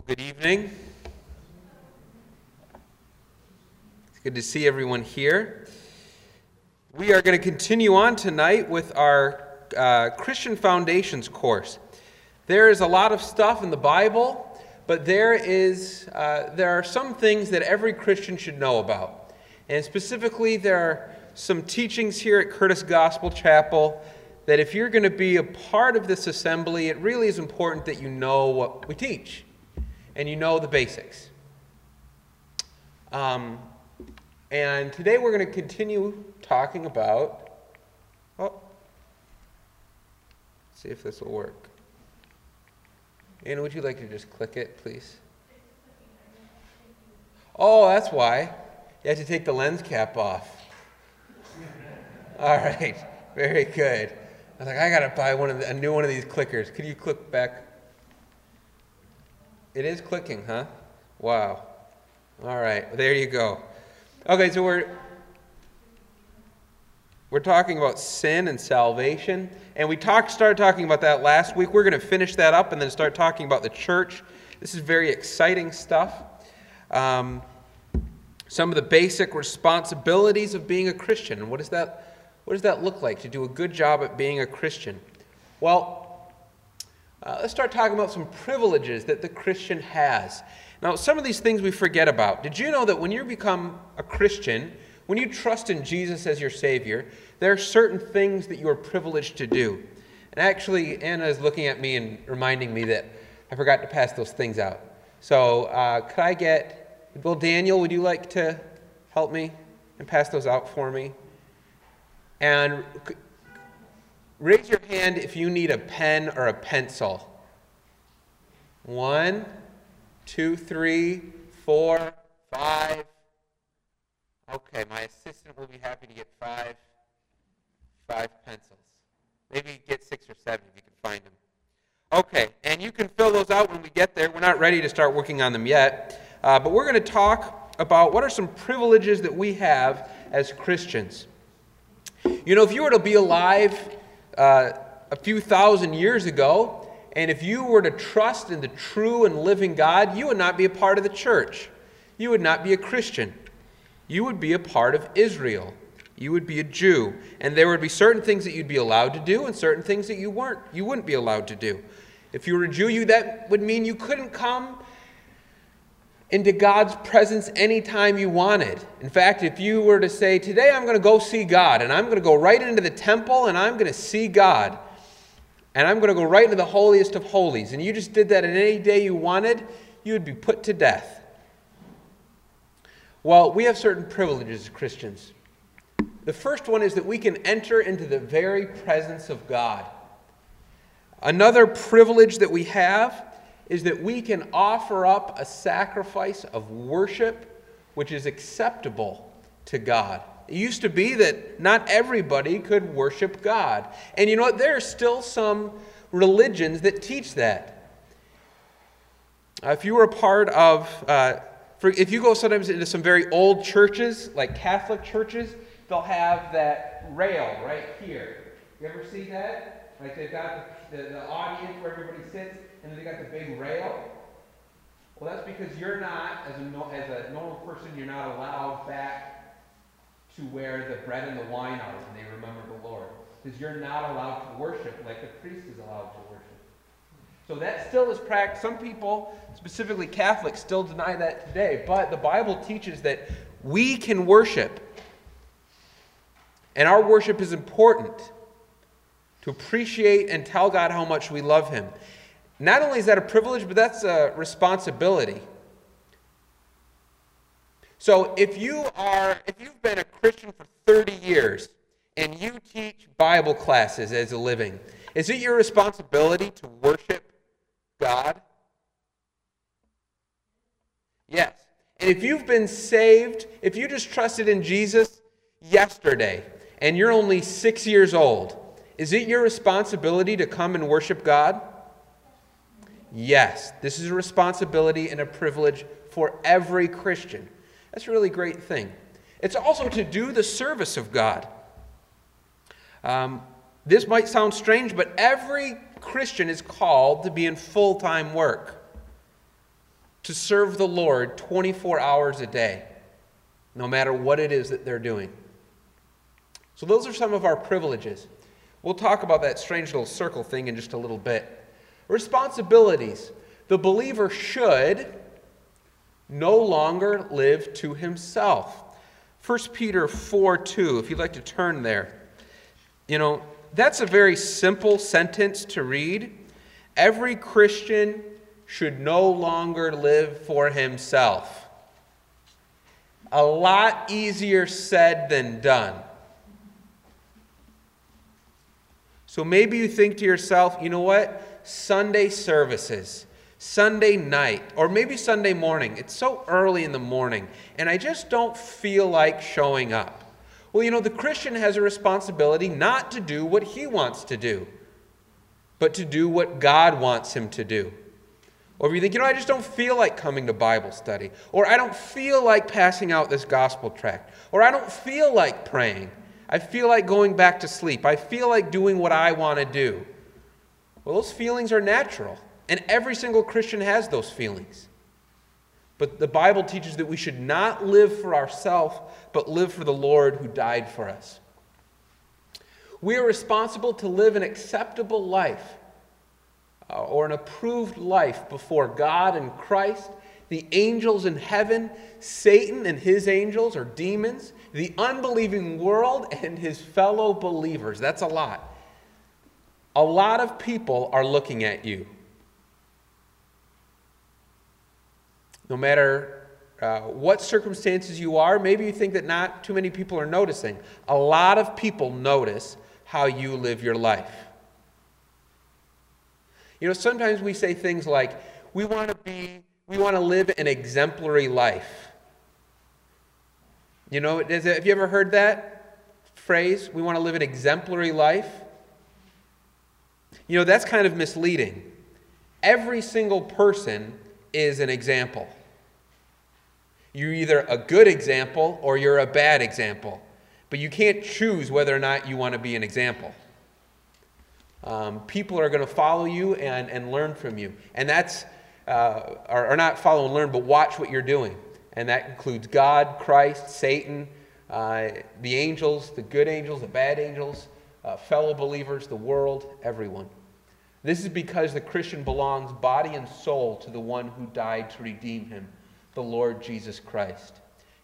Well, good evening. It's good to see everyone here. We are going to continue on tonight with our Christian Foundations course. There is a lot of stuff in the Bible, but there are some things that every Christian should know about. And specifically, there are some teachings here at Curtis Gospel Chapel that if you're going to be a part of this assembly, it really is important that you know what we teach and you know the basics. And today we're going to continue talking about, let's see if this will work. Anna, would you like to just click it, please? Oh, that's why. You have to take the lens cap off. All right, very good. I was like, I got to buy a new one of these clickers. Could you click back? It is clicking, huh? Wow. All right, there you go. Okay, so we're talking about sin and salvation, and we started talking about that last week. We're going to finish that up and then start talking about the church. This is very exciting stuff. Some of the basic responsibilities of being a Christian, and what does that look like to do a good job at being a Christian? Well, let's start talking about some privileges that the Christian has. Now, some of these things we forget about. Did you know that when you become a Christian, when you trust in Jesus as your Savior, there are certain things that you are privileged to do? And actually, Anna is looking at me and reminding me that I forgot to pass those things out. So, could I get, Bill Daniel, would you like to help me and pass those out for me? And raise your hand if you need a pen or a pencil. 1, 2, 3, 4, 5. Okay, my assistant will be happy to get 5 pencils. Maybe get 6 or 7 if you can find them. Okay, and you can fill those out when we get there. We're not ready to start working on them yet. But we're going to talk about what are some privileges that we have as Christians. You know, if you were to be alive a few thousand years ago, and if you were to trust in the true and living God, you would not be a part of the church. You would not be a Christian. You would be a part of Israel. You would be a Jew. And there would be certain things that you'd be allowed to do and certain things that you wouldn't be allowed to do. If you were a Jew, that would mean you couldn't come into God's presence anytime you wanted. In fact, if you were to say, today I'm going to go see God, and I'm going to go right into the temple, and I'm going to see God, and I'm going to go right into the holiest of holies, and you just did that on any day you wanted, you would be put to death. Well, we have certain privileges as Christians. The first one is that we can enter into the very presence of God. Another privilege that we have is that we can offer up a sacrifice of worship which is acceptable to God. It used to be that not everybody could worship God. And you know what? There are still some religions that teach that. If you were a part of, if you go sometimes into some very old churches, like Catholic churches, they'll have that rail right here. You ever see that? Like they've got the audience where everybody sits, and then they got the big rail. Well, that's because you're not, as a normal person, you're not allowed back to where the bread and the wine are when they remember the Lord. Because you're not allowed to worship like the priest is allowed to worship. So that still is practiced. Some people, specifically Catholics, still deny that today. But the Bible teaches that we can worship. And our worship is important to appreciate and tell God how much we love Him. Not only is that a privilege, but that's a responsibility. So if you've been a Christian for 30 years and you teach Bible classes as a living, is it your responsibility to worship God? Yes. And if you've been saved, if you just trusted in Jesus yesterday and you're only 6 years old, is it your responsibility to come and worship God? Yes, this is a responsibility and a privilege for every Christian. That's a really great thing. It's also to do the service of God. This might sound strange, but every Christian is called to be in full-time work. to serve the Lord 24 hours a day, no matter what it is that they're doing. So those are some of our privileges. We'll talk about that strange little circle thing in just a little bit. Responsibilities. The believer should no longer live to himself. 1 Peter 4:2, if you'd like to turn there. That's a very simple sentence to read. Every Christian should no longer live for himself. A lot easier said than done. So maybe you think to yourself, you know what? Sunday services, Sunday night, or maybe Sunday morning. It's so early in the morning, and I just don't feel like showing up. Well, the Christian has a responsibility not to do what he wants to do, but to do what God wants him to do. Or if you think, I just don't feel like coming to Bible study, or I don't feel like passing out this gospel tract, or I don't feel like praying. I feel like going back to sleep. I feel like doing what I want to do. Well, those feelings are natural, and every single Christian has those feelings. But the Bible teaches that we should not live for ourselves, but live for the Lord who died for us. We are responsible to live an acceptable life, or an approved life before God and Christ, the angels in heaven, Satan and his angels or demons, the unbelieving world, and his fellow believers. That's a lot. A lot of people are looking at you. No matter what circumstances you are, maybe you think that not too many people are noticing. A lot of people notice how you live your life. Sometimes we say things like, we want to live an exemplary life. Have you ever heard that phrase? We want to live an exemplary life. That's kind of misleading. Every single person is an example. You're either a good example or you're a bad example. But you can't choose whether or not you want to be an example. People are going to follow you and learn from you. And that's, or not follow and learn, but watch what you're doing. And that includes God, Christ, Satan, the angels, the good angels, the bad angels, fellow believers, the world, everyone. This is because the Christian belongs body and soul to the one who died to redeem him, the Lord Jesus Christ.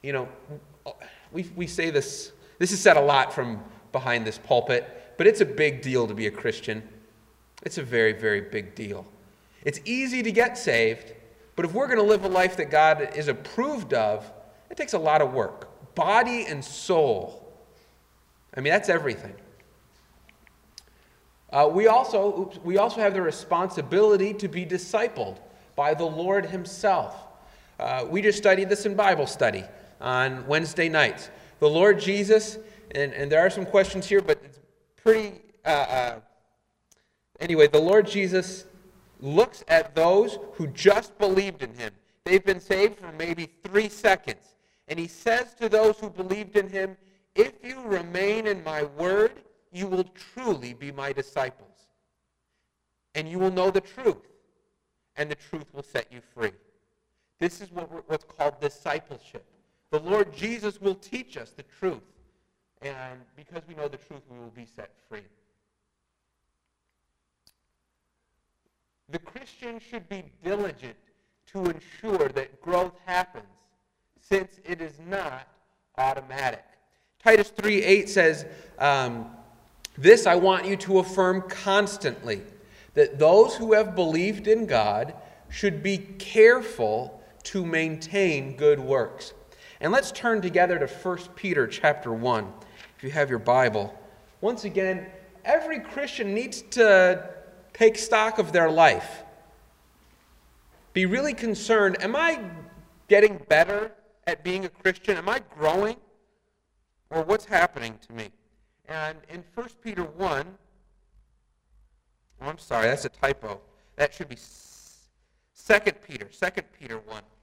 We say this is said a lot from behind this pulpit, but it's a big deal to be a Christian. It's a very, very big deal. It's easy to get saved, but if we're going to live a life that God is approved of, it takes a lot of work. Body and soul. That's everything. We also have the responsibility to be discipled by the Lord himself. We just studied this in Bible study on Wednesday nights. The Lord Jesus, and there are some questions here, but it's pretty... Anyway, the Lord Jesus looks at those who just believed in him. They've been saved for maybe 3 seconds. And he says to those who believed in him, if you remain in my word, you will truly be my disciples. And you will know the truth, and the truth will set you free. This is what's called discipleship. The Lord Jesus will teach us the truth. And because we know the truth, we will be set free. The Christian should be diligent to ensure that growth happens, since it is not automatic. Titus 3:8 says, this I want you to affirm constantly, that those who have believed in God should be careful to maintain good works. And let's turn together to 1 Peter chapter 1, if you have your Bible. Once again, every Christian needs to take stock of their life. Be really concerned, am I getting better at being a Christian? Am I growing? Or what's happening to me? And in 1 Peter 1, oh, I'm sorry, that's a typo. That should be 2 Peter 1.